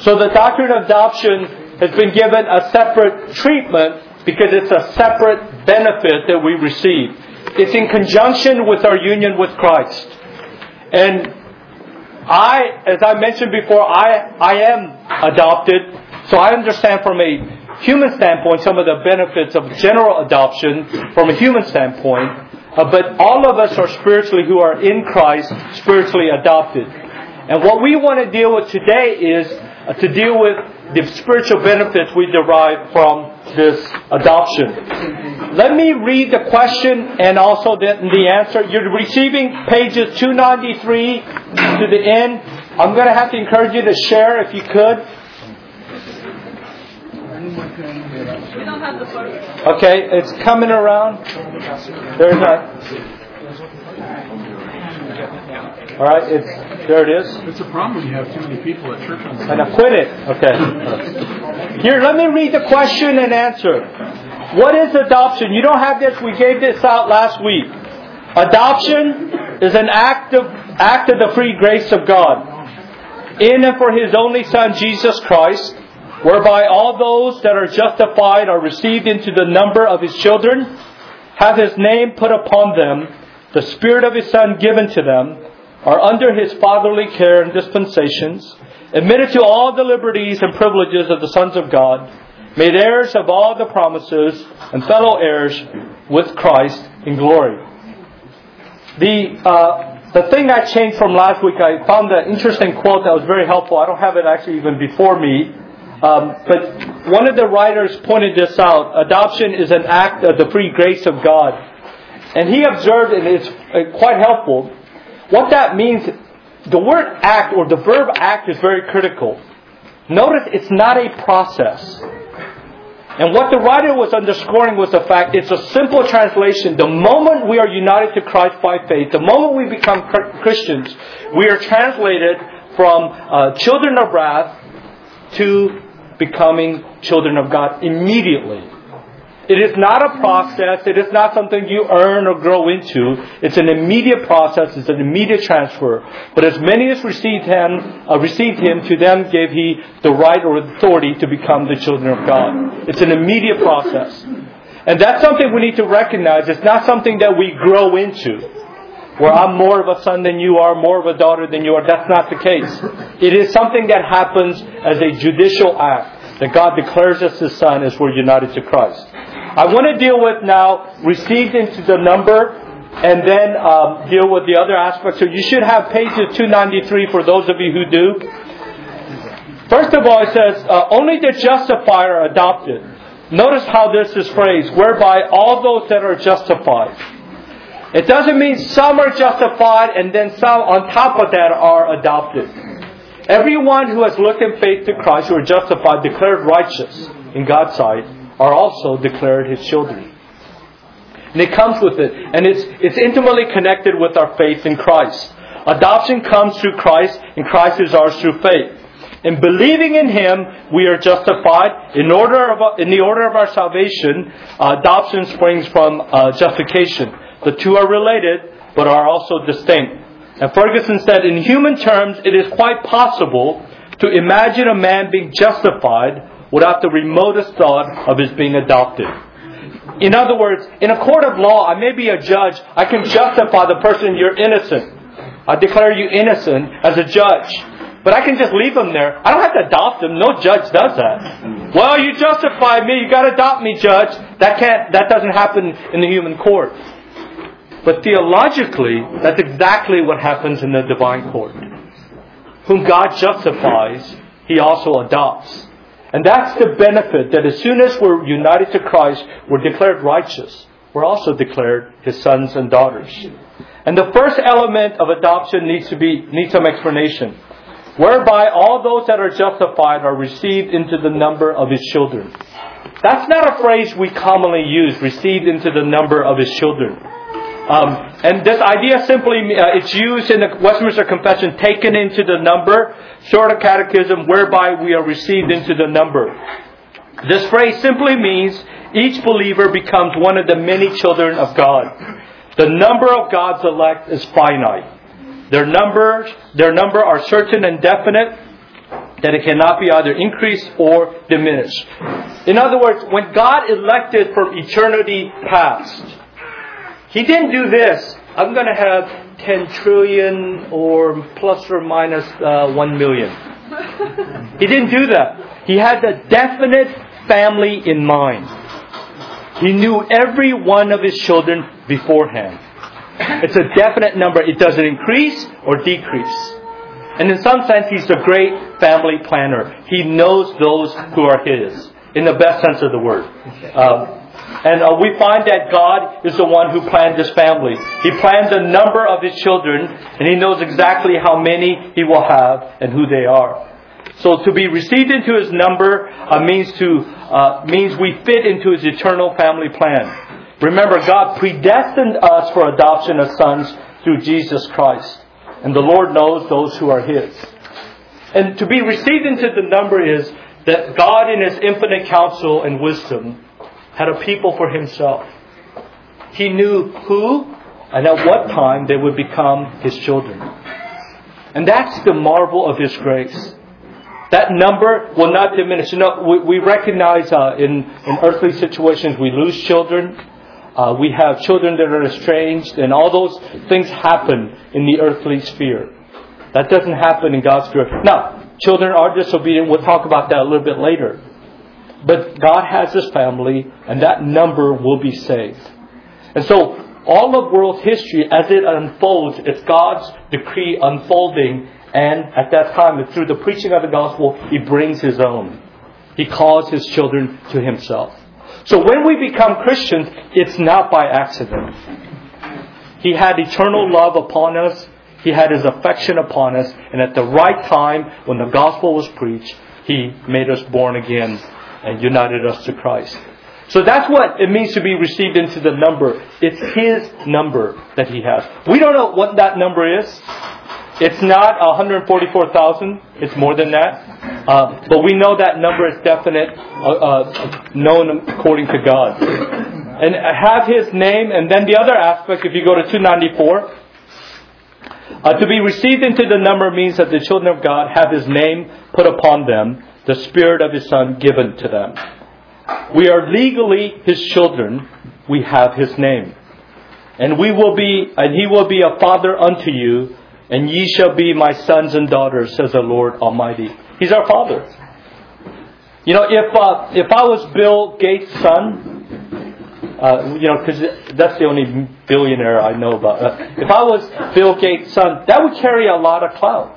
So the doctrine of adoption has been given a separate treatment because it's a separate benefit that we receive. It's in conjunction with our union with Christ. And as I mentioned before, I am adopted. So I understand from a human standpoint some of the benefits of general adoption from a human standpoint. But all of us are spiritually, who are in Christ, spiritually adopted. And what we want to deal with today is to deal with the spiritual benefits we derive from this adoption. Let me read the question and also the answer. You're receiving pages 293 to the end. I'm going to have to encourage you to share if you could. We don't have the photo. Okay, it's coming around. There's a... All right, there it is. It's a problem when you have too many people at church. And I quit it. Okay. Here, let me read the question and answer. What is adoption? You don't have this. We gave this out last week. Adoption is an act of the free grace of God in and for His only Son, Jesus Christ, whereby all those that are justified are received into the number of His children, have His name put upon them, the Spirit of His Son given to them, are under His fatherly care and dispensations, admitted to all the liberties and privileges of the sons of God, made heirs of all the promises, and fellow heirs with Christ in glory. The thing I changed from last week, I found an interesting quote that was very helpful. I don't have it actually even before me. But one of the writers pointed this out. Adoption is an act of the free grace of God. And he observed, and it's quite helpful, what that means. The word act or the verb act is very critical. Notice it's not a process. And what the writer was underscoring was the fact it's a simple translation. The moment we are united to Christ by faith, the moment we become Christians, we are translated from children of wrath to becoming children of God immediately. It is not a process. It is not something you earn or grow into. It's an immediate process. It's an immediate transfer. But as many as received Him, to them gave He the right or authority to become the children of God. It's an immediate process. And that's something we need to recognize. It's not something that we grow into, where I'm more of a son than you are, more of a daughter than you are. That's not the case. It is something that happens as a judicial act, that God declares us His Son as we're united to Christ. I want to deal with now received into the number, and then deal with the other aspects. So you should have pages 293 for those of you who do. First of all, it says, only the justified are adopted. Notice how this is phrased, whereby all those that are justified. It doesn't mean some are justified and then some on top of that are adopted. Everyone who has looked in faith to Christ, who are justified, declared righteous in God's sight, are also declared His children. And it comes with it. And it's intimately connected with our faith in Christ. Adoption comes through Christ, and Christ is ours through faith. In believing in Him, we are justified. In the order of our salvation, adoption springs from justification. The two are related, but are also distinct. And Ferguson said, in human terms, it is quite possible to imagine a man being justified without the remotest thought of his being adopted. In other words, in a court of law, I may be a judge. I can justify the person, you're innocent. I declare you innocent as a judge. But I can just leave him there. I don't have to adopt him. No judge does that. Well, you justified me. You got to adopt me, judge. That doesn't happen in the human court. But theologically, that's exactly what happens in the divine court. Whom God justifies, He also adopts. And that's the benefit, that as soon as we're united to Christ, we're declared righteous. We're also declared His sons and daughters. And the first element of adoption needs some explanation. Whereby all those that are justified are received into the number of His children. That's not a phrase we commonly use, received into the number of His children. And this idea simply, it's used in the Westminster Confession, taken into the number, Shorter Catechism, whereby we are received into the number. This phrase simply means each believer becomes one of the many children of God. The number of God's elect is finite. Their number are certain and definite. that it cannot be either increased or diminished. In other words, when God elected from eternity past, He didn't do this. I'm going to have 10 trillion or plus or minus 1 million. He didn't do that. He had a definite family in mind. He knew every one of His children beforehand. It's a definite number. It doesn't increase or decrease. And in some sense, He's the great family planner. He knows those who are His, in the best sense of the word. And we find that God is the one who planned this family. He planned the number of His children, and He knows exactly how many He will have and who they are. So to be received into His number means we fit into His eternal family plan. Remember, God predestined us for adoption as sons through Jesus Christ. And the Lord knows those who are His. And to be received into the number is that God in His infinite counsel and wisdom had a people for Himself. He knew who and at what time they would become His children. And that's the marvel of His grace. That number will not diminish. We recognize in earthly situations we lose children. We have children that are estranged, and all those things happen in the earthly sphere. That doesn't happen in God's sphere. Now, children are disobedient. We'll talk about that a little bit later. But God has His family, and that number will be saved. And so, all of world history, as it unfolds, it's God's decree unfolding. And at that time, through the preaching of the gospel, He brings His own. He calls His children to Himself. So when we become Christians, it's not by accident. He had eternal love upon us. He had His affection upon us. And at the right time, when the gospel was preached, He made us born again and united us to Christ. So that's what it means to be received into the number. It's His number that He has. We don't know what that number is. It's not 144,000. It's more than that. But we know that number is definite, known according to God. And have His name. And then the other aspect, if you go to 294, to be received into the number means that the children of God have His name put upon them, the Spirit of His Son given to them. We are legally His children. We have His name. And He will be a father unto you. And ye shall be my sons and daughters, says the Lord Almighty. He's our Father. If I was Bill Gates' son, because that's the only billionaire I know about. If I was Bill Gates' son, that would carry a lot of clout.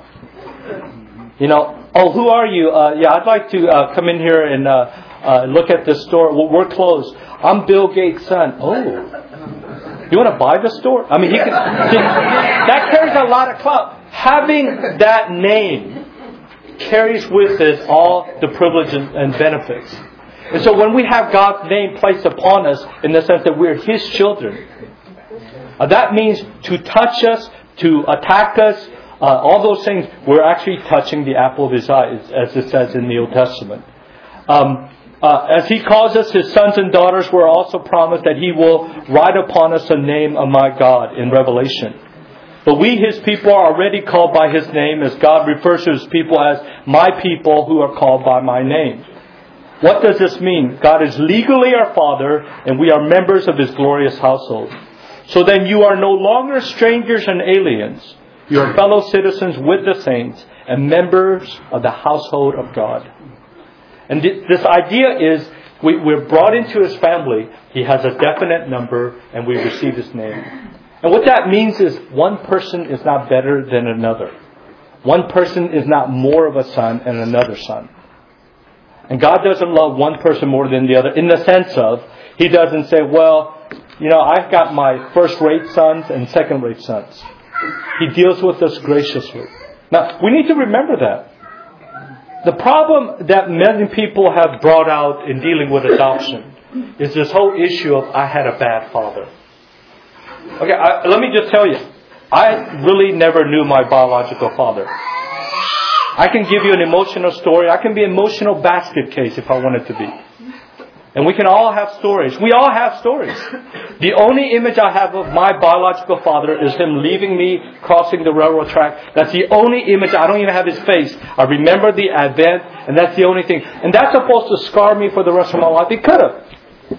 Oh, who are you? I'd like to come in here and look at this store. Well, we're closed. I'm Bill Gates' son. Oh. You want to buy the store? I mean, that carries a lot of clout. Having that name carries with it all the privilege and benefits. And so when we have God's name placed upon us, in the sense that we're His children, that means to touch us, to attack us, all those things, we're actually touching the apple of His eye, as it says in the Old Testament. As He calls us His sons and daughters, we're also promised that He will write upon us the name of my God in Revelation. But we, His people, are already called by His name, as God refers to His people as my people who are called by my name. What does this mean? God is legally our Father, and we are members of His glorious household. So then you are no longer strangers and aliens. You are fellow citizens with the saints and members of the household of God. And this idea is we're brought into His family. He has a definite number, and we receive His name. And what that means is one person is not better than another. One person is not more of a son than another son. And God doesn't love one person more than the other in the sense of He doesn't say, I've got my first-rate sons and second-rate sons. He deals with us graciously. Now, we need to remember that. The problem that many people have brought out in dealing with adoption is this whole issue of I had a bad father. Okay, let me just tell you, I really never knew my biological father. I can give you an emotional story. I can be an emotional basket case if I wanted to be. And we can all have stories. We all have stories. The only image I have of my biological father is him leaving me, crossing the railroad track. That's the only image. I don't even have his face. I remember the event, and that's the only thing. And that's supposed to scar me for the rest of my life. It could have.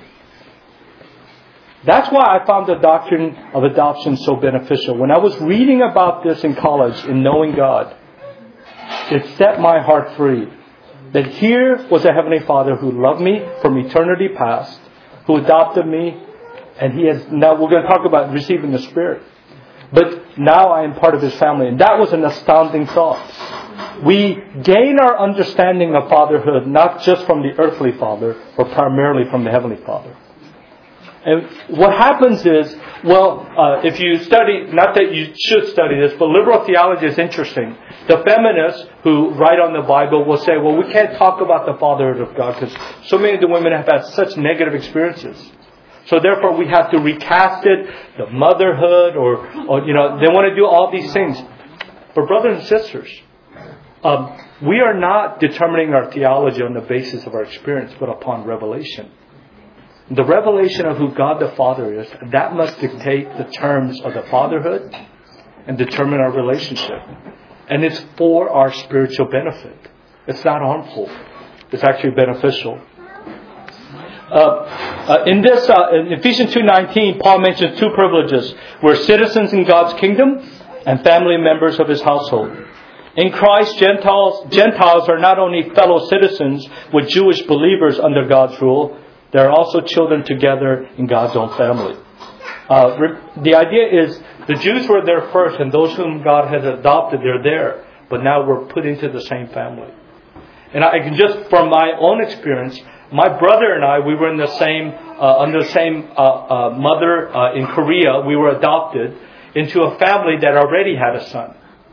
That's why I found the doctrine of adoption so beneficial. When I was reading about this in college, in knowing God, it set my heart free. That here was a Heavenly Father who loved me from eternity past, who adopted me, and He has, now we're going to talk about receiving the Spirit. But now I am part of His family. And that was an astounding thought. We gain our understanding of fatherhood not just from the earthly Father, but primarily from the Heavenly Father. And what happens is, if you study, not that you should study this, but liberal theology is interesting. The feminists who write on the Bible will say, well, we can't talk about the fatherhood of God because so many of the women have had such negative experiences. So therefore we have to recast it, the motherhood, or they want to do all these things. But brothers and sisters, we are not determining our theology on the basis of our experience, but upon revelation. The revelation of who God the Father is, that must dictate the terms of the fatherhood and determine our relationship. And it's for our spiritual benefit. It's not harmful. It's actually beneficial. In Ephesians 2:19, Paul mentions two privileges. We're citizens in God's kingdom and family members of His household. In Christ, Gentiles are not only fellow citizens with Jewish believers under God's rule, they are also children together in God's own family. The idea is the Jews were there first, and those whom God has adopted, they're there. But now we're put into the same family. And I can just, from my own experience, my brother and I, we were in the same, under the same mother in Korea. We were adopted into a family that already had a son.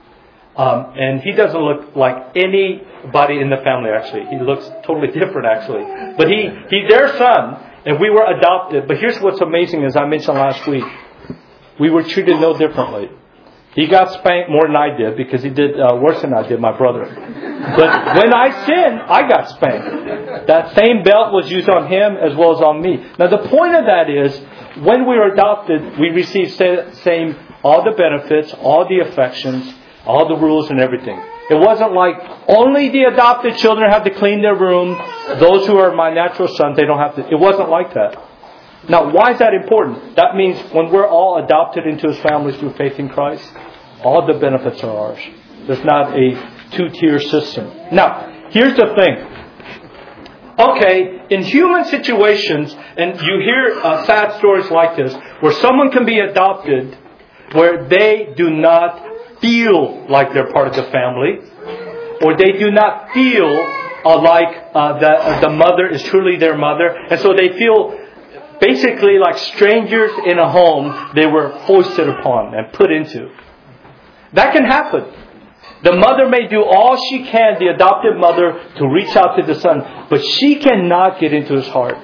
And he doesn't look like anybody in the family, actually. He looks totally different, actually. But he's their son, and we were adopted. But here's what's amazing, as I mentioned last week. We were treated no differently. He got spanked more than I did, because he did worse than I did, my brother. But when I sinned, I got spanked. That same belt was used on him as well as on me. Now the point of that is, when we were adopted, we received all the benefits, all the affections, all the rules and everything. It wasn't like only the adopted children have to clean their room. Those who are my natural sons, they don't have to. It wasn't like that. Now, why is that important? That means when we're all adopted into His family through faith in Christ, all the benefits are ours. There's not a two-tier system. Now, here's the thing. Okay, in human situations, and you hear sad stories like this, where someone can be adopted, where they do not feel like they're part of the family, or they do not feel like the mother is truly their mother, and so they feel basically like strangers in a home they were foisted upon and put into. That can happen. The mother may do all she can, the adopted mother, to reach out to the son, but she cannot get into his heart.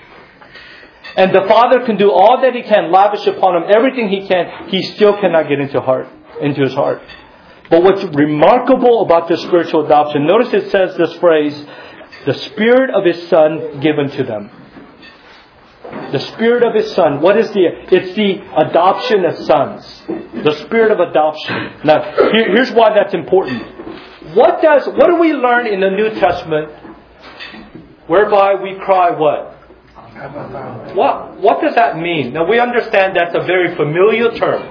And the father can do all that he can, lavish upon him everything he can, he still cannot get into his heart. But what's remarkable about this spiritual adoption, notice it says this phrase, the Spirit of His Son given to them. The Spirit of His Son. What is it's the adoption of sons. The Spirit of adoption. Now, here's why that's important. What do we learn in the New Testament whereby we cry what? What does that mean? Now, we understand that's a very familiar term.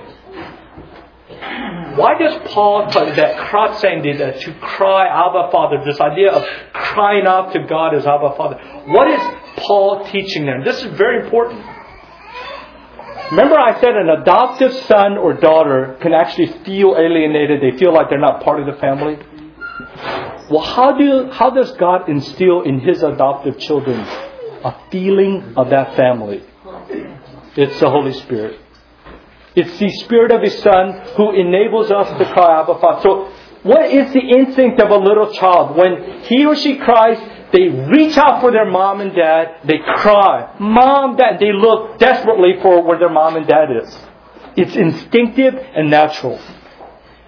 Why does Paul tell that cry, saying that to cry Abba Father, this idea of crying out to God as Abba Father? What is Paul teaching there? This is very important. Remember I said an adoptive son or daughter can actually feel alienated. They feel like they're not part of the family. Well, how does God instill in His adoptive children a feeling of that family? It's the Holy Spirit. It's the Spirit of His Son who enables us to cry Abba Father. So what is the instinct of a little child? When he or she cries, they reach out for their mom and dad. They cry, Mom, Dad. They look desperately for where their mom and dad is. It's instinctive and natural.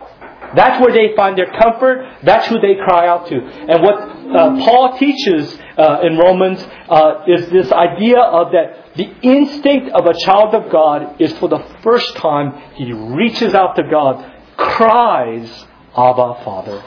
That's where they find their comfort. That's who they cry out to. And what Paul teaches in Romans is this idea of that the instinct of a child of God is for the first time he reaches out to God, cries, Abba, Father.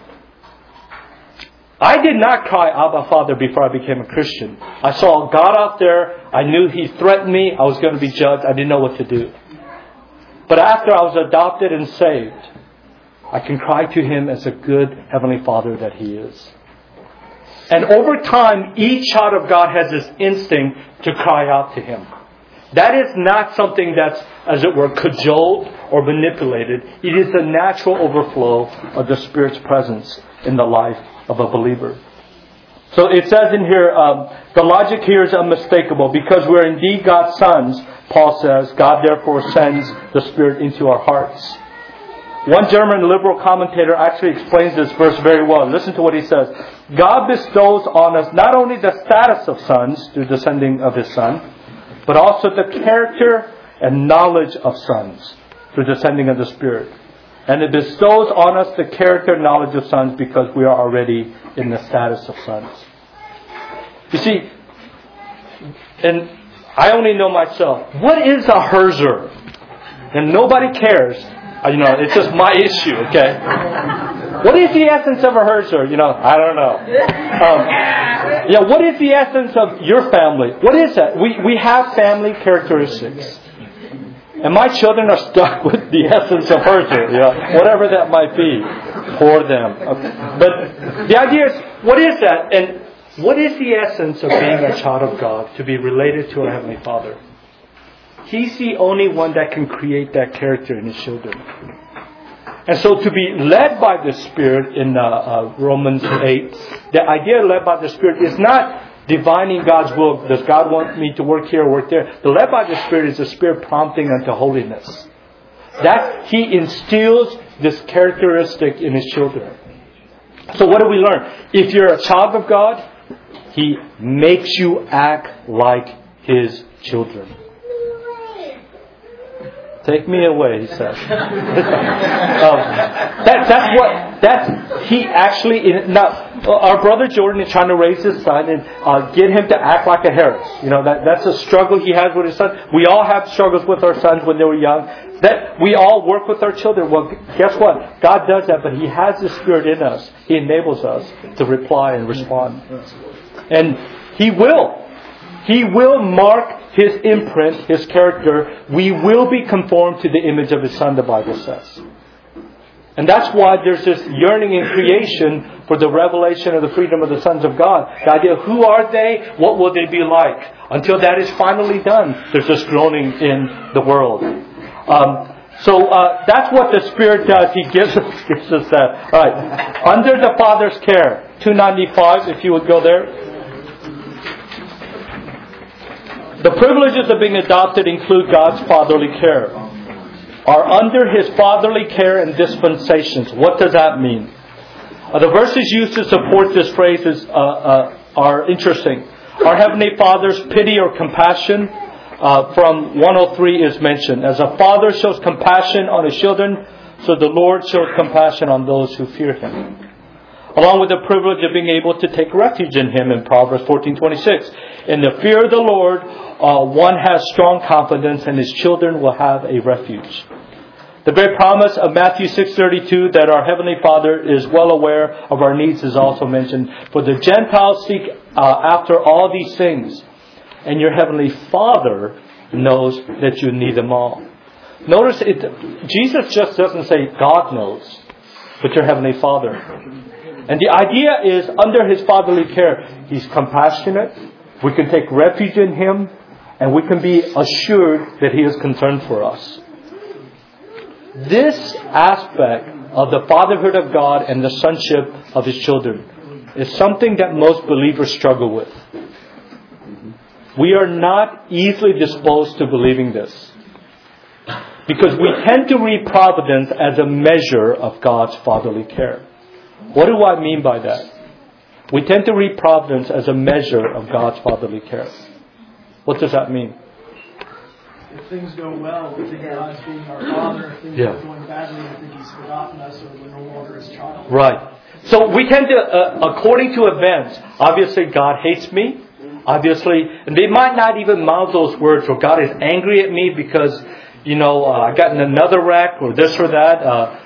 I did not cry, Abba, Father, before I became a Christian. I saw God out there. I knew He threatened me. I was going to be judged. I didn't know what to do. But after I was adopted and saved, I can cry to Him as a good Heavenly Father that He is. And over time, each child of God has this instinct to cry out to Him. That is not something that's, as it were, cajoled or manipulated. It is the natural overflow of the Spirit's presence in the life of a believer. So it says in here, the logic here is unmistakable. Because we're indeed God's sons, Paul says, God therefore sends the Spirit into our hearts. One German liberal commentator actually explains this verse very well. Listen to what he says. God bestows on us not only the status of sons through the sending of His Son, but also the character and knowledge of sons through the sending of the Spirit. And it bestows on us the character and knowledge of sons because we are already in the status of sons. You see, and I only know myself. What is a herzer? And nobody cares. It's just my issue, okay? What is the essence of a herzer? I don't know. What is the essence of your family? What is that? We have family characteristics. And my children are stuck with the essence of herzer, whatever that might be for them. Okay. But the idea is, what is that? And what is the essence of being a child of God, to be related to our Heavenly Father? He's the only one that can create that character in His children. And so to be led by the Spirit in Romans 8, the idea of led by the Spirit is not divining God's will. Does God want me to work here or work there? The led by the Spirit is the Spirit prompting unto holiness. That He instills this characteristic in His children. So what do we learn? If you're a child of God, He makes you act like His children. Take me away, He says. He actually, now, our brother Jordan is trying to raise his son and get him to act like a Harris. That's a struggle he has with his son. We all have struggles with our sons when they were young. That we all work with our children. Well, guess what? God does that, but He has the Spirit in us. He enables us to reply and respond. And He will mark His imprint, His character. We will be conformed to the image of His Son, the Bible says. And that's why there's this yearning in creation for the revelation of the freedom of the sons of God. The idea of who are they? What will they be like? Until that is finally done, there's this groaning in the world. So that's what the Spirit does. He gives us that. All right. Under the Father's care. 295, if you would go there. The privileges of being adopted include God's fatherly care. Are under His fatherly care and dispensations. What does that mean? The verses used to support this phrase are interesting. Our Heavenly Father's pity or compassion from 103 is mentioned. As a father shows compassion on his children, so the Lord shows compassion on those who fear Him. Along with the privilege of being able to take refuge in Him in Proverbs 14:26. In the fear of the Lord, one has strong confidence, and his children will have a refuge. The great promise of Matthew 6:32 that our Heavenly Father is well aware of our needs is also mentioned. For the Gentiles seek after all these things, and your Heavenly Father knows that you need them all. Notice Jesus just doesn't say God knows, but your Heavenly Father. And the idea is, under His fatherly care, He's compassionate. We can take refuge in Him, and we can be assured that He is concerned for us. This aspect of the fatherhood of God and the sonship of His children is something that most believers struggle with. We are not easily disposed to believing this, because we tend to read providence as a measure of God's fatherly care. What do I mean by that? We tend to read providence as a measure of God's fatherly care. What does that mean? if things go well, we think God's being our Father. If things are going badly, we think He's forgotten us or we're no longer His child. Right. So we tend to, according to events, obviously God hates me. Obviously, and they might not even mouth those words, or God is angry at me because, I got in another wreck or this or that.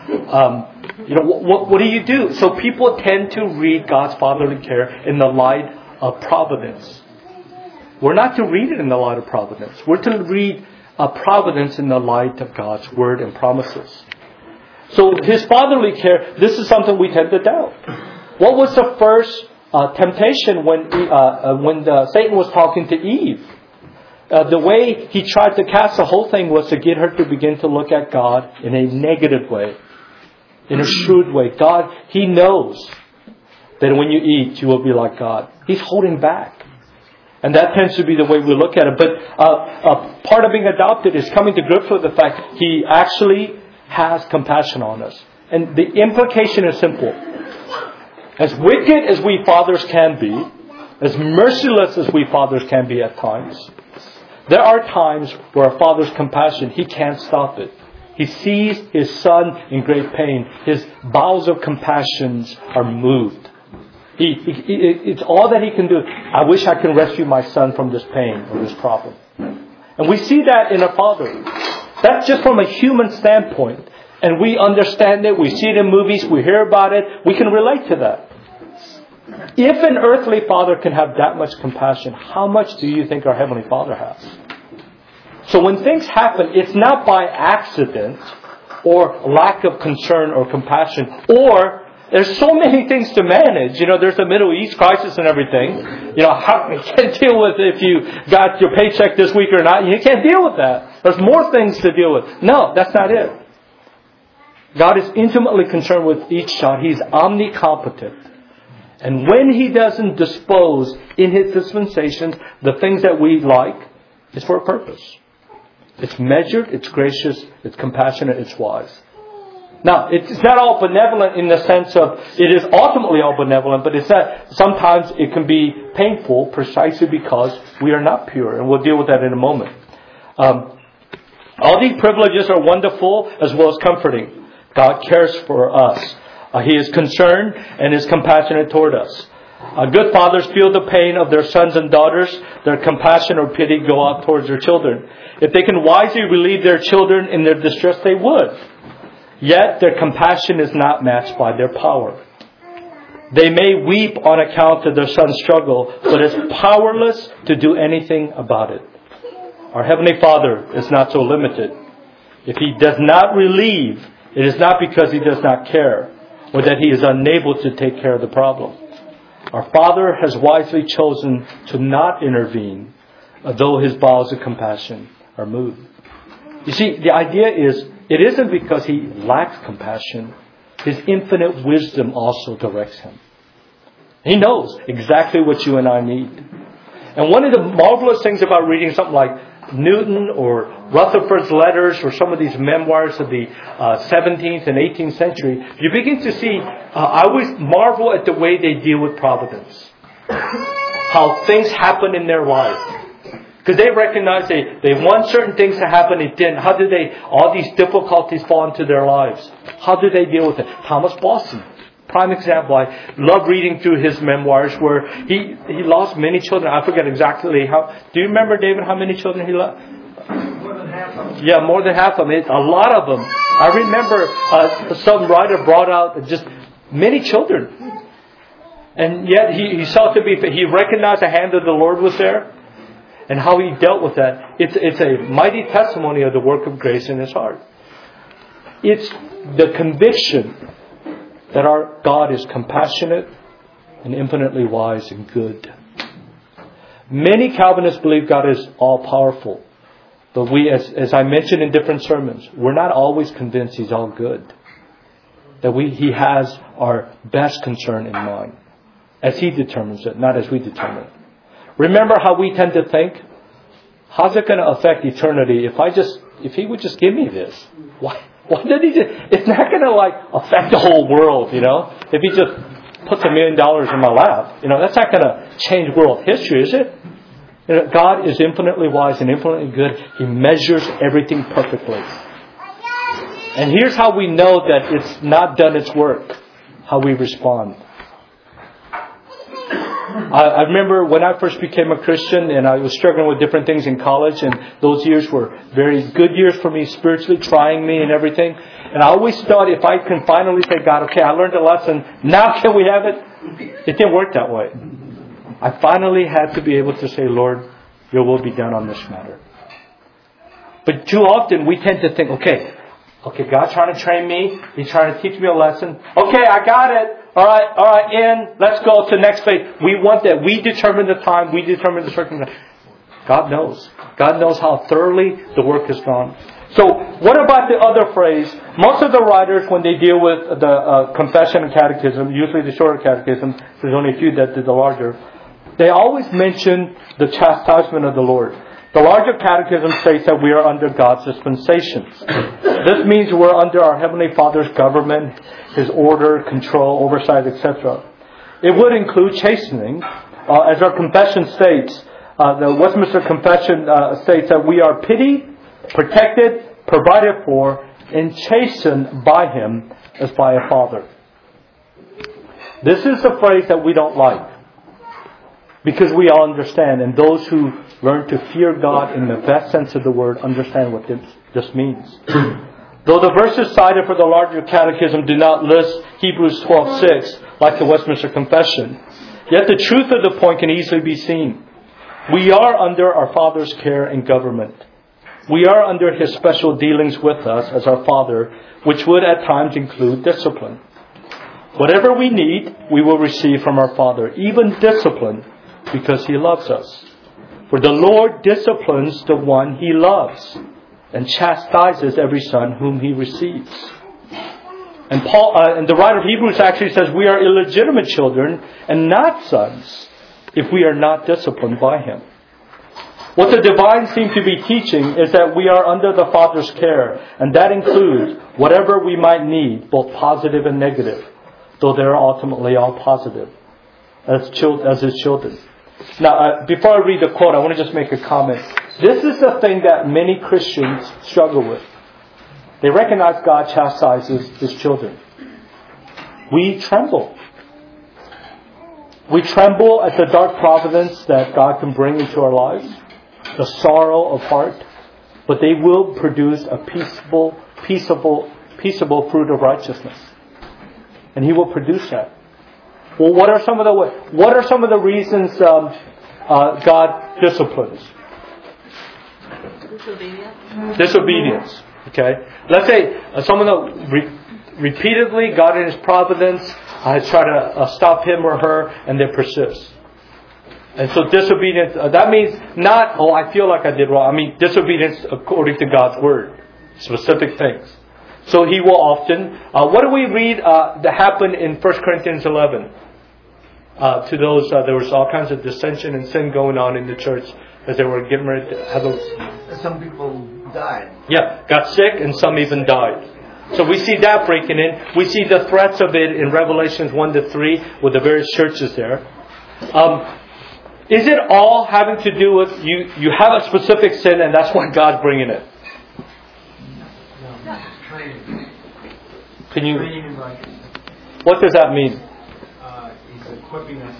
What do you do? So people tend to read God's fatherly care in the light of providence. We're not to read it in the light of providence. We're to read providence in the light of God's word and promises. So His fatherly care, this is something we tend to doubt. What was the first temptation when Satan was talking to Eve? The way he tried to cast the whole thing was to get her to begin to look at God in a negative way, in a shrewd way. God, He knows that when you eat, you will be like God. He's holding back. And that tends to be the way we look at it. But part of being adopted is coming to grips with the fact He actually has compassion on us. And the implication is simple. As wicked as we fathers can be, as merciless as we fathers can be at times, there are times where a father's compassion, he can't stop it. He sees his son in great pain. His bowels of compassion are moved. It's all that he can do. I wish I could rescue my son from this pain or this problem. And we see that in a father. That's just from a human standpoint. And we understand it. We see it in movies. We hear about it. We can relate to that. If an earthly father can have that much compassion, how much do you think our Heavenly Father has? So when things happen, it's not by accident or lack of concern or compassion, or there's so many things to manage. There's the Middle East crisis and everything. How you can't deal with if you got your paycheck this week or not. You can't deal with that. There's more things to deal with. No, that's not it. God is intimately concerned with each child. He's omnicompetent. And when He doesn't dispose in His dispensations the things that we like, it's for a purpose. It's measured, it's gracious, it's compassionate, it's wise. Now, it's not all benevolent in the sense of, it is ultimately all benevolent, but it's not, sometimes it can be painful precisely because we are not pure. And we'll deal with that in a moment. All these privileges are wonderful as well as comforting. God cares for us. He is concerned and is compassionate toward us. Good fathers feel the pain of their sons and daughters. Their compassion or pity go out towards their children. If they can wisely relieve their children in their distress, they would. Yet their compassion is not matched by their power. They may weep on account of their son's struggle, but is powerless to do anything about it. Our Heavenly Father is not so limited. If He does not relieve, it is not because He does not care, or that He is unable to take care of the problem. Our Father has wisely chosen to not intervene, though His bowels of compassion are moved. You see, the idea is, it isn't because He lacks compassion. His infinite wisdom also directs Him. He knows exactly what you and I need. And one of the marvelous things about reading something like Newton or Rutherford's letters or some of these memoirs of the 17th and 18th century, you begin to see, I always marvel at the way they deal with providence. How things happen in their life. Because they recognize they want certain things to happen, it didn't. How do all these difficulties fall into their lives? How do they deal with it? Thomas Boston, prime example. I love reading through his memoirs where he lost many children. I forget exactly how. Do you remember, David, how many children he lost? More than half of them. Yeah, more than half of them. It's a lot of them. I remember some writer brought out just many children. And yet he he recognized the hand of the Lord was there. And how he dealt with that. It's a mighty testimony of the work of grace in his heart. It's the conviction that our God is compassionate and infinitely wise and good. Many Calvinists believe God is all-powerful. But we, as I mentioned in different sermons, we're not always convinced He's all good. That He has our best concern in mind. As He determines it, not as we determine it. Remember how we tend to think? How's it going to affect eternity if He would just give me this? Why did He just... It's not going to affect the whole world, If He just puts $1 million in my lap, that's not going to change world history, is it? God is infinitely wise and infinitely good. He measures everything perfectly. And here's how we know that it's not done its work. How we respond. I remember when I first became a Christian and I was struggling with different things in college, and those years were very good years for me spiritually, trying me and everything. And I always thought if I can finally say, God, okay, I learned a lesson, now can we have it? It didn't work that way. I finally had to be able to say, Lord, your will be done on this matter. But too often we tend to think, okay, God's trying to train me. He's trying to teach me a lesson. Okay, I got it. All right, in. Let's go to the next phase. We want that. We determine the time. We determine the circumstance. God knows. God knows how thoroughly the work has gone. So, what about the other phrase? Most of the writers, when they deal with the confession and catechism, usually the shorter catechism, there's only a few that did the larger, they always mention the chastisement of the Lord. The larger catechism states that we are under God's dispensations. This means we're under our Heavenly Father's government, His order, control, oversight, etc. It would include chastening. As our confession states, the Westminster Confession states that we are pitied, protected, provided for, and chastened by Him as by a Father. This is the phrase that we don't like. Because we all understand, and those who learn to fear God in the best sense of the word understand what this means. Though the verses cited for the larger catechism do not list Hebrews 12:6 like the Westminster Confession, yet the truth of the point can easily be seen. We are under our Father's care and government. We are under His special dealings with us as our Father, which would at times include discipline. Whatever we need, we will receive from our Father, even discipline, because He loves us. For the Lord disciplines the one He loves and chastises every son whom He receives. And and the writer of Hebrews actually says we are illegitimate children and not sons if we are not disciplined by Him. What the divines seem to be teaching is that we are under the Father's care, and that includes whatever we might need, both positive and negative, though they are ultimately all positive, as His children. Now, before I read the quote, I want to just make a comment. This is the thing that many Christians struggle with. They recognize God chastises His children. We tremble. We tremble at the dark providence that God can bring into our lives, the sorrow of heart, but they will produce a peaceable fruit of righteousness. And He will produce that. Well, what are some of the reasons God disciplines? Disobedience. Okay. Let's say someone repeatedly, God in His providence has tried to stop him or her, and they persist. And so disobedience, that means not, I feel like I did wrong. I mean disobedience according to God's Word. Specific things. So He will often, what do we read that happened in 1 Corinthians 11? To those, there was all kinds of dissension and sin going on in the church as they were getting ready to have those. Some people died. Yeah, got sick and some even died. So we see that breaking in. We see the threats of it in Revelations 1-3 with the various churches there. Is it all having to do with you have a specific sin and that's why God's bringing it? Can you? What does that mean? He's equipping us.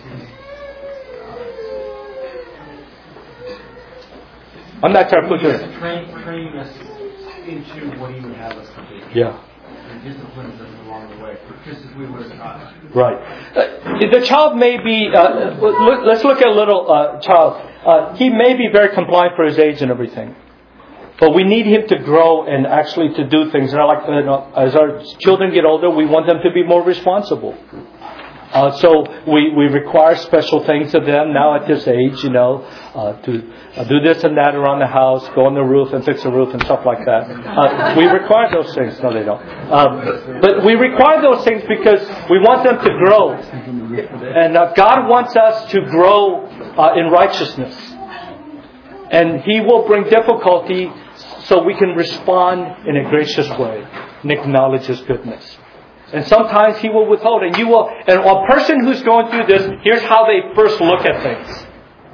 I'm not trying to put this. Training us into what He would have us to be. Yeah. And disciplines us along the way, just as we were taught. Right. The child may be. Let's look at a little child. He may be very compliant for his age and everything. But we need him to grow and actually to do things. And as our children get older, we want them to be more responsible. So we require special things of them now at this age, to do this and that around the house, go on the roof and fix the roof and stuff like that. We require those things. No, they don't. But we require those things because we want them to grow. And God wants us to grow in righteousness. And He will bring difficulty so we can respond in a gracious way and acknowledge His goodness. And sometimes He will withhold. And a person who's going through this, here's how they first look at things.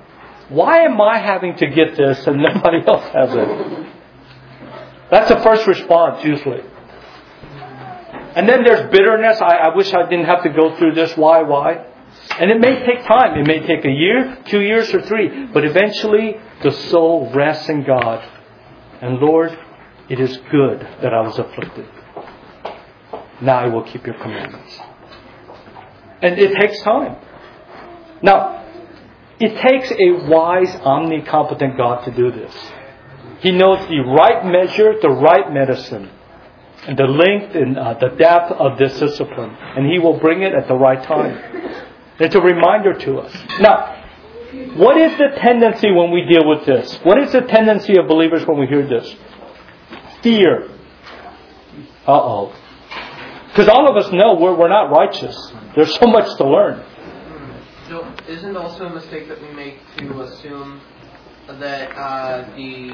Why am I having to get this and nobody else has it? That's the first response usually. And then there's bitterness. I wish I didn't have to go through this. Why? And it may take time. It may take a year, 2 years, or 3. But eventually the soul rests in God. And Lord, it is good that I was afflicted. Now I will keep your commandments. And it takes time. Now, it takes a wise, omnicompetent God to do this. He knows the right measure, the right medicine, and the length and the depth of this discipline. And He will bring it at the right time. It's a reminder to us. Now, what is the tendency when we deal with this? What is the tendency of believers when we hear this? Fear. Uh-oh. Because all of us know we're not righteous. There's so much to learn. So, isn't also a mistake that we make to assume that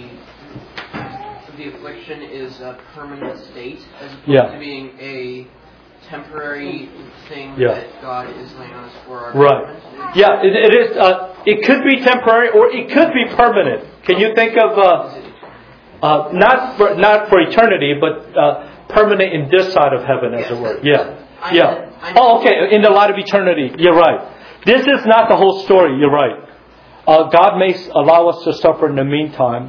the affliction is a permanent state as opposed to being a temporary thing that God is laying on us for our right. Yeah, it is. It could be temporary or it could be permanent. Can you think of not for eternity, but permanent in this side of heaven, as it were? Yeah. Oh, okay. In the light of eternity, you're right. This is not the whole story. You're right. God may allow us to suffer in the meantime.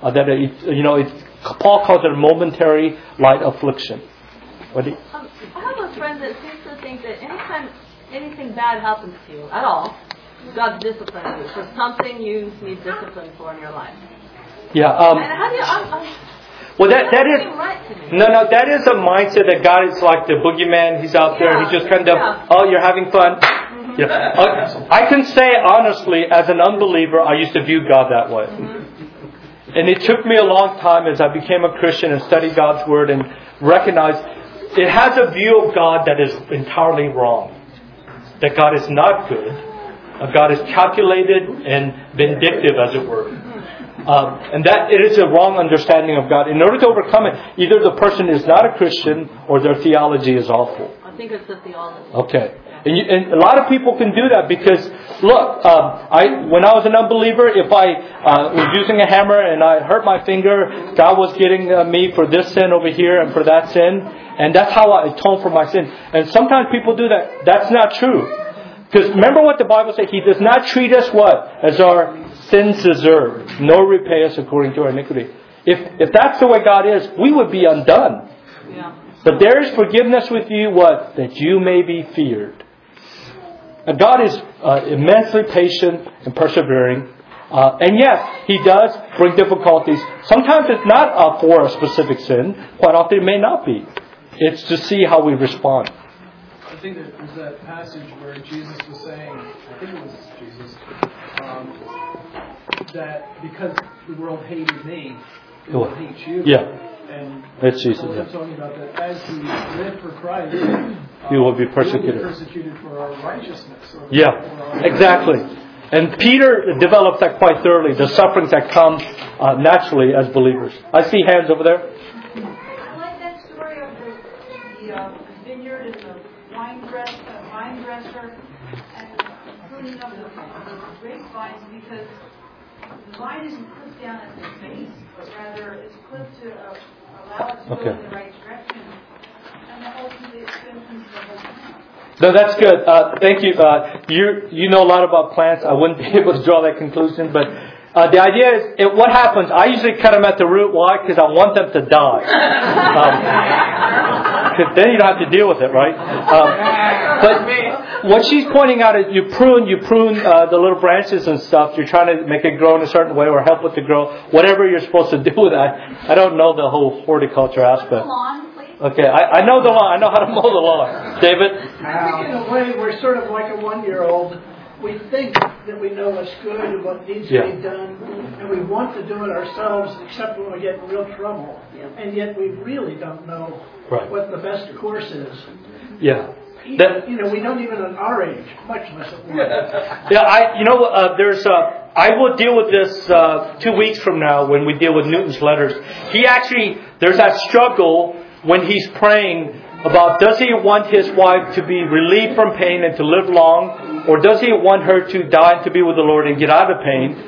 Paul calls it a momentary light affliction. I have a friend that seems to think that anytime anything bad happens to you at all, God's disciplining you for something you need discipline for in your life. Yeah. And how do you? Well, that is right to me. No. That is a mindset that God is like the boogeyman. He's out there. He's just kind of, you're having fun. Mm-hmm. Yeah. I can say honestly, as an unbeliever, I used to view God that way. Mm-hmm. And it took me a long time as I became a Christian and studied God's Word and recognized it has a view of God that is entirely wrong. That God is not good. God is calculated and vindictive, as it were. And that it is a wrong understanding of God. In order to overcome it, either the person is not a Christian or their theology is awful. I think it's the theology. Okay. And a lot of people can do that because, look, when I was an unbeliever, if I was using a hammer and I hurt my finger, God was getting me for this sin over here and for that sin. And that's how I atone for my sin. And sometimes people do that. That's not true. Because remember what the Bible says, He does not treat us what? As our sins deserve, nor repay us according to our iniquity. If that's the way God is, we would be undone. Yeah. But there is forgiveness with you, what? That you may be feared. And God is immensely patient and persevering. And yes, He does bring difficulties. Sometimes it's not for a specific sin. Quite often it may not be. It's to see how we respond. I think that there's that passage where Jesus was saying, I think it was Jesus, that because the world hated me, it will hate you. Yeah. And that's Jesus. So I'm talking about that as we live for Christ, we will be persecuted. We will be persecuted for our righteousness. Exactly. And Peter develops that quite thoroughly, the sufferings that come naturally as believers. I see hands over there. I like that story of the vineyard and the vine dresser and pruning of the grapevines, because the vine isn't clipped down at the base, but rather it's clipped to allow it to go in the right direction, and that ultimately it strengthens the whole plant. No, that's good. Thank you. You know a lot about plants. I wouldn't be able to draw that conclusion, but the idea is, what happens? I usually cut them at the root. Why? Because I want them to die. Because then you don't have to deal with it, right? But what she's pointing out is you prune the little branches and stuff. You're trying to make it grow in a certain way or help it to grow. Whatever you're supposed to do with that. I don't know the whole horticulture aspect. Okay, I know the lawn. I know how to mow the lawn. David? In a way, we're sort of like a 1-year-old. We think that we know what's good and what needs to be done, and we want to do it ourselves, except when we get in real trouble. And yet we really don't know what the best course is. Yeah. We don't even at our age, much less at one. I will deal with this 2 weeks from now when we deal with Newton's letters. There's that struggle when he's praying about, does he want his wife to be relieved from pain and to live long, or does he want her to die and to be with the Lord and get out of pain?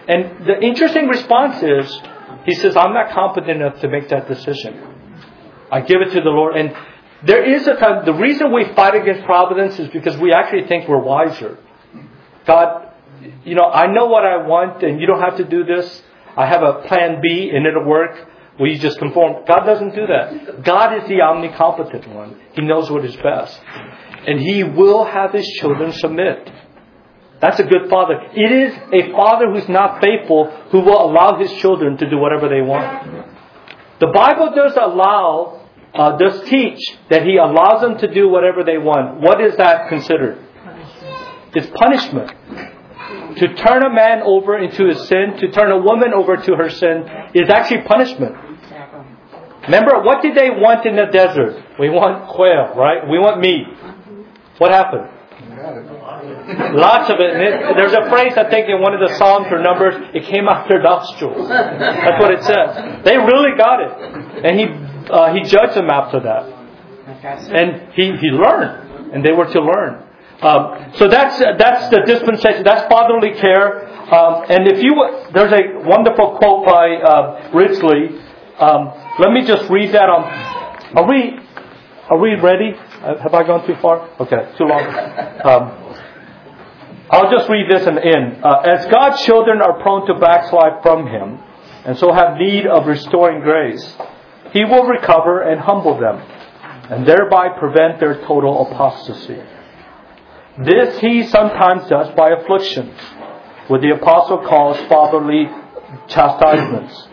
And the interesting response is, he says, I'm not competent enough to make that decision. I give it to the Lord. And there is a time, the reason we fight against providence is because we actually think we're wiser. God, I know what I want and you don't have to do this. I have a plan B and it'll work. Will you just conform? God doesn't do that. God is the omnicompetent one. He knows what is best. And He will have His children submit. That's a good father. It is a father who's not faithful who will allow his children to do whatever they want. The Bible does teach that He allows them to do whatever they want. What is that considered? It's punishment. To turn a man over into his sin, to turn a woman over to her sin, is actually punishment. Remember, what did they want in the desert? We want quail, right? We want meat. What happened? Lots of it. And there's a phrase, I think, in one of the Psalms or Numbers, it came out their nostrils. That's what it says. They really got it. And He judged them after that. And He learned. And they were to learn. So that's the dispensation. That's fatherly care. And there's a wonderful quote by Ridgely. Let me just read that. Are we ready? Have I gone too far? Okay, too long. I'll just read this and end. As God's children are prone to backslide from Him, and so have need of restoring grace, He will recover and humble them, and thereby prevent their total apostasy. This He sometimes does by afflictions, which the Apostle calls fatherly chastisements,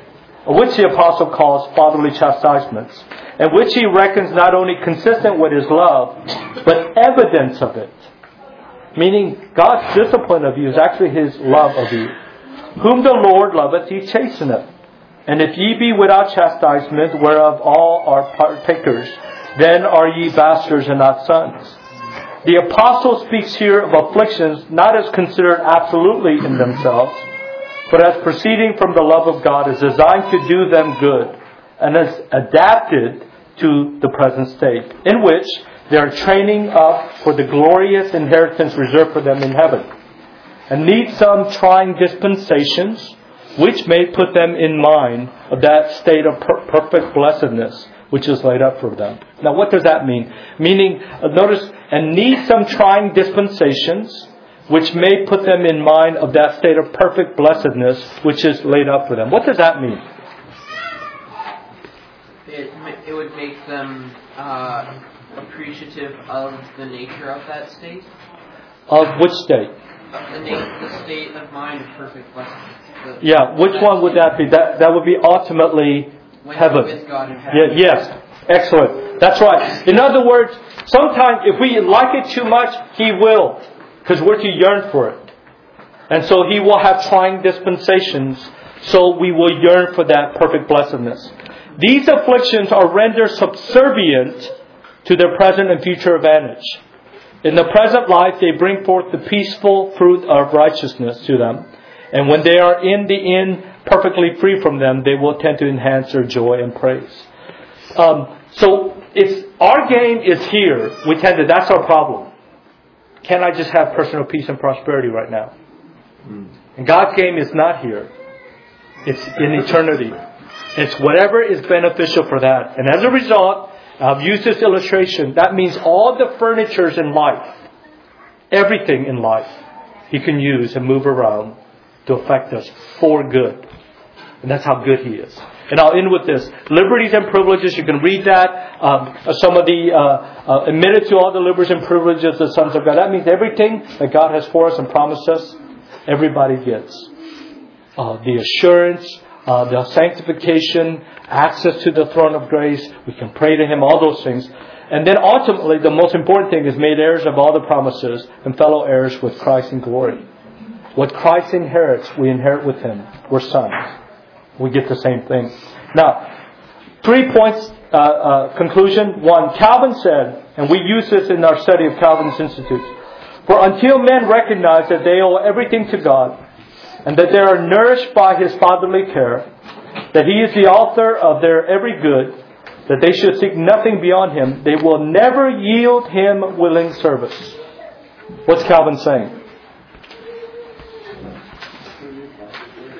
and which he reckons not only consistent with His love, but evidence of it. Meaning, God's discipline of you is actually His love of you. Whom the Lord loveth, He chasteneth. And if ye be without chastisement, whereof all are partakers, then are ye bastards and not sons. The Apostle speaks here of afflictions not as considered absolutely in themselves, but as proceeding from the love of God, is designed to do them good, and is adapted to the present state, in which they are training up for the glorious inheritance reserved for them in heaven, and need some trying dispensations, which may put them in mind of that state of perfect blessedness, which is laid up for them. Now, what does that mean? Meaning, notice, and need some trying dispensations, which may put them in mind of that state of perfect blessedness, which is laid up for them. What does that mean? It would make them appreciative of the nature of that state. Of which state? The state of mind of perfect blessedness. Which one would that be? That would be ultimately heaven. With God in heaven. Yes, excellent. That's right. In other words, sometimes if we like it too much, He will, because we're to yearn for it. And so He will have trying dispensations, so we will yearn for that perfect blessedness. These afflictions are rendered subservient to their present and future advantage. In the present life, they bring forth the peaceful fruit of righteousness to them. And when they are in the end perfectly free from them, they will tend to enhance their joy and praise. So our game is here. That's our problem. Can I just have personal peace and prosperity right now? And God's game is not here. It's in eternity. It's whatever is beneficial for that. And as a result, I've used this illustration. That means all the furnitures in life, everything in life, He can use and move around to affect us for good. And that's how good He is. And I'll end with this. Liberties and privileges, you can read that. Some of the admitted to all the liberties and privileges of the sons of God. That means everything that God has for us and promised us, everybody gets. The assurance, the sanctification, access to the throne of grace. We can pray to Him, all those things. And then ultimately, the most important thing is made heirs of all the promises and fellow heirs with Christ in glory. What Christ inherits, we inherit with Him. We're sons. We get the same thing. Now, 3 points, conclusion. 1, Calvin said, and we use this in our study of Calvin's Institutes, for until men recognize that they owe everything to God, and that they are nourished by His fatherly care, that He is the author of their every good, that they should seek nothing beyond Him, they will never yield Him willing service. What's Calvin saying?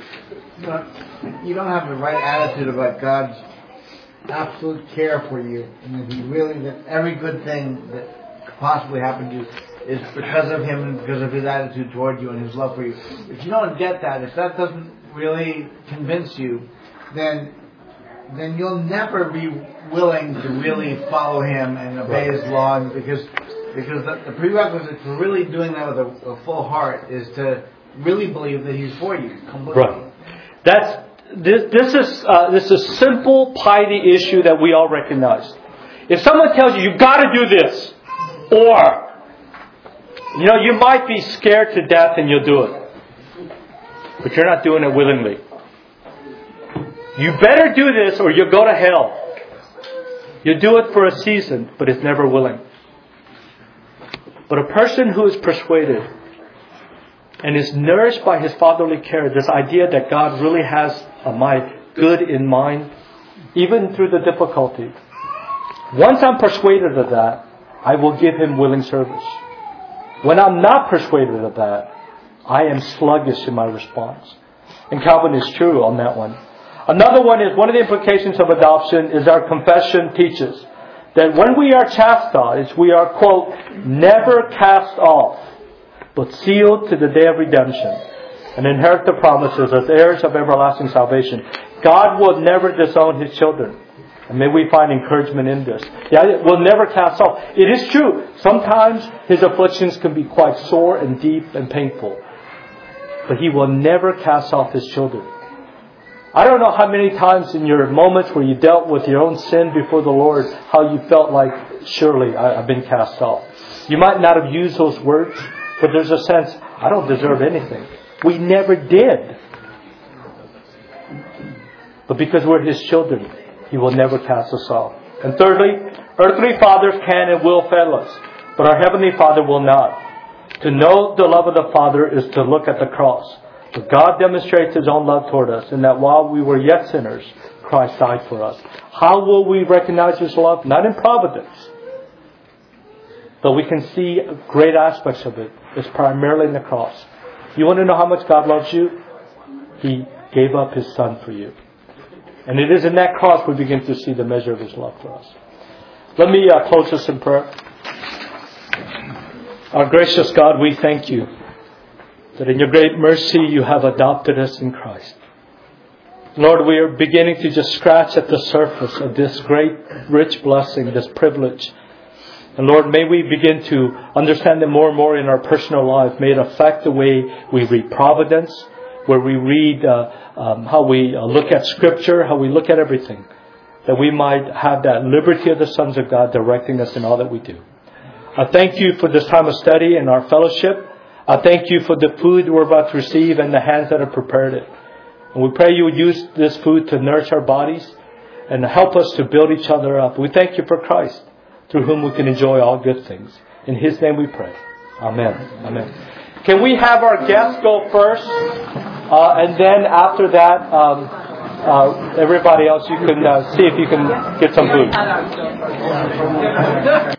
you don't have the right attitude about God's absolute care for you, and that every good thing that could possibly happen to you is because of Him and because of His attitude toward you and His love for you. If you don't get that, if that doesn't really convince you, then you'll never be willing to really follow Him and obey His law, because the prerequisite for really doing that with a full heart is to really believe that He's for you completely. Right. This is a simple piety issue that we all recognize. If someone tells you got to do this, or you might be scared to death and you'll do it, but you're not doing it willingly. You better do this or you'll go to hell. You do it for a season, but it's never willing. But a person who is persuaded and is nourished by His fatherly care, this idea that God really has my good in mind, even through the difficulty. Once I'm persuaded of that, I will give Him willing service. When I'm not persuaded of that, I am sluggish in my response. And Calvin is true on that one. Another one is, one of the implications of adoption is our confession teaches that when we are chastised, we are, quote, never cast off, but sealed to the day of redemption and inherit the promises as heirs of everlasting salvation. God will never disown His children. And may we find encouragement in this. We'll never cast off. It is true. Sometimes His afflictions can be quite sore and deep and painful. But He will never cast off His children. I don't know how many times in your moments where you dealt with your own sin before the Lord, how you felt like, surely I've been cast off. You might not have used those words, but there's a sense, I don't deserve anything. We never did. But because we're His children, He will never cast us off. And thirdly, earthly fathers can and will fail us, but our Heavenly Father will not. To know the love of the Father is to look at the cross. But God demonstrates His own love toward us in that while we were yet sinners, Christ died for us. How will we recognize His love? Not in providence. But we can see great aspects of it. It's primarily in the cross. You want to know how much God loves you? He gave up His Son for you. And it is in that cross we begin to see the measure of His love for us. Let me close this in prayer. Our gracious God, we thank You that in Your great mercy You have adopted us in Christ. Lord, we are beginning to just scratch at the surface of this great, rich blessing, this privilege. And Lord, may we begin to understand it more and more in our personal life. May it affect the way we read Providence, where we read how we look at Scripture, how we look at everything. That we might have that liberty of the sons of God directing us in all that we do. I thank You for this time of study and our fellowship. I thank You for the food we're about to receive and the hands that have prepared it. And we pray You would use this food to nourish our bodies and help us to build each other up. We thank You for Christ, through whom we can enjoy all good things. In His name we pray. Amen. Amen. Can we have our guests go first? And then after that, everybody else, you can see if you can get some food.